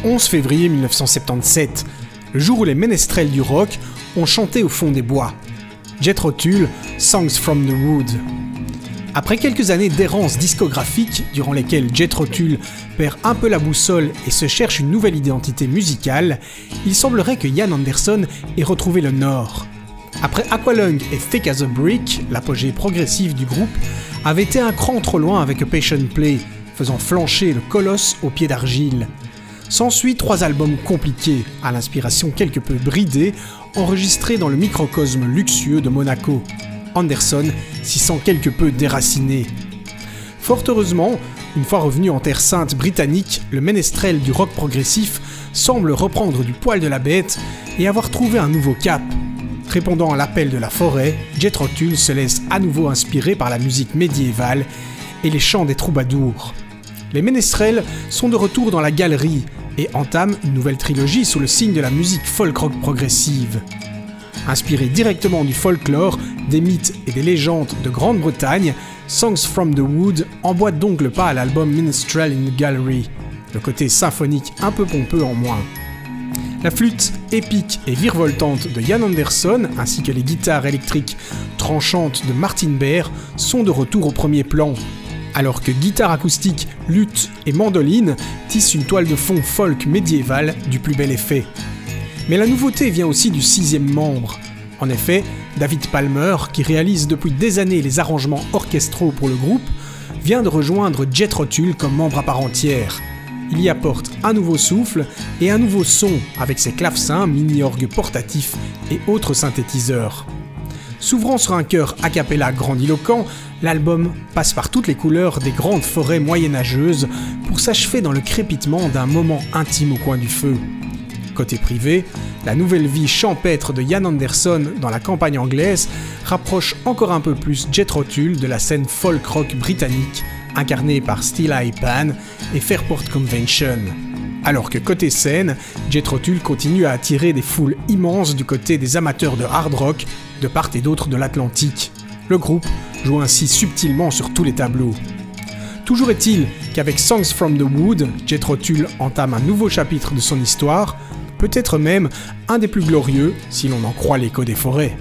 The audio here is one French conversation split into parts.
11 février 1977, le jour où les ménestrels du rock ont chanté au fond des bois. Jethro Tull, Songs from the Wood. Après quelques années d'errance discographique, durant lesquelles Jethro Tull perd un peu la boussole et se cherche une nouvelle identité musicale, il semblerait que Ian Anderson ait retrouvé le nord. Après Aqualung et Thick as a Brick, l'apogée progressive du groupe avait été un cran trop loin avec A Patient Play, faisant flancher le colosse au pied d'argile. S'ensuit 3 albums compliqués, à l'inspiration quelque peu bridée, enregistrés dans le microcosme luxueux de Monaco. Anderson s'y sent quelque peu déraciné. Fort heureusement, une fois revenu en terre sainte britannique, le ménestrel du rock progressif semble reprendre du poil de la bête et avoir trouvé un nouveau cap. Répondant à l'appel de la forêt, Jethro Tull se laisse à nouveau inspirer par la musique médiévale et les chants des troubadours. Les ménestrels sont de retour dans la galerie et entament une nouvelle trilogie sous le signe de la musique folk-rock progressive. Inspiré directement du folklore, des mythes et des légendes de Grande-Bretagne, Songs from the Wood emboîte donc le pas à l'album Minstrel in the Gallery, le côté symphonique un peu pompeux en moins. La flûte épique et virevoltante de Ian Anderson, ainsi que les guitares électriques tranchantes de Martin Bear sont de retour au premier plan, alors que guitare acoustique, luth et mandoline tissent une toile de fond folk médiévale du plus bel effet. Mais la nouveauté vient aussi du 6e membre. En effet, David Palmer, qui réalise depuis des années les arrangements orchestraux pour le groupe, vient de rejoindre Jethro Tull comme membre à part entière. Il y apporte un nouveau souffle et un nouveau son avec ses clavecins, mini-orgues portatifs et autres synthétiseurs. S'ouvrant sur un chœur a cappella grandiloquent, l'album passe par toutes les couleurs des grandes forêts moyenâgeuses pour s'achever dans le crépitement d'un moment intime au coin du feu. Côté privé, la nouvelle vie champêtre de Ian Anderson dans la campagne anglaise rapproche encore un peu plus Jethro Tull de la scène folk-rock britannique, incarnée par Steel Eye Pan et Fairport Convention. Alors que côté scène, Jethro Tull continue à attirer des foules immenses du côté des amateurs de hard rock de part et d'autre de l'Atlantique. Le groupe joue ainsi subtilement sur tous les tableaux. Toujours est-il qu'avec Songs from the Wood, Jethro Tull entame un nouveau chapitre de son histoire, peut-être même un des plus glorieux si l'on en croit l'écho des forêts.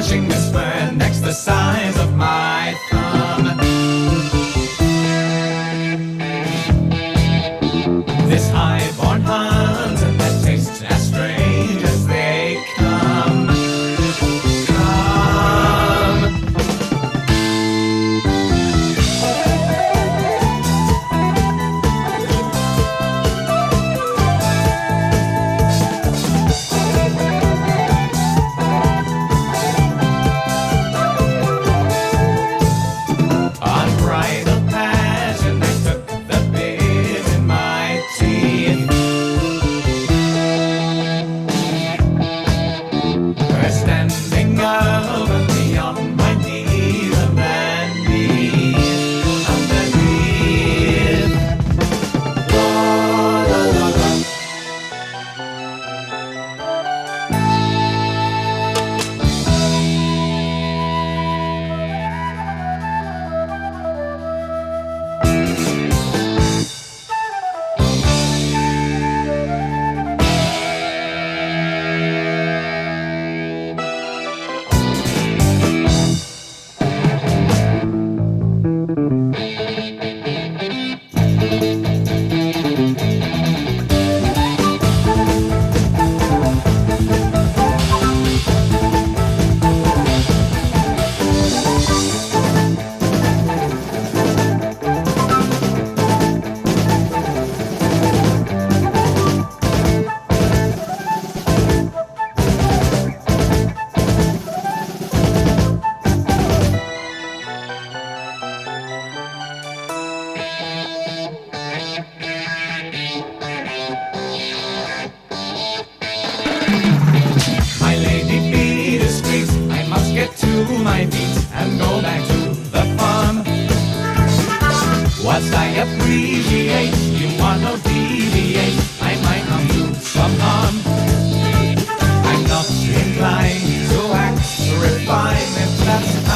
crushing whisper next the size of my thumb. This high-born hunt that tastes as strange as they come. Unbridled passion, I took the bit in my teeth. Standing above me on my knees underneath. La, la, la, la. My lady feet is squeezed. I must get to my feet and go back to the farm. Whilst I appreciate you want to deviate, I might come to some harm. I'm not inclined to act refined if that's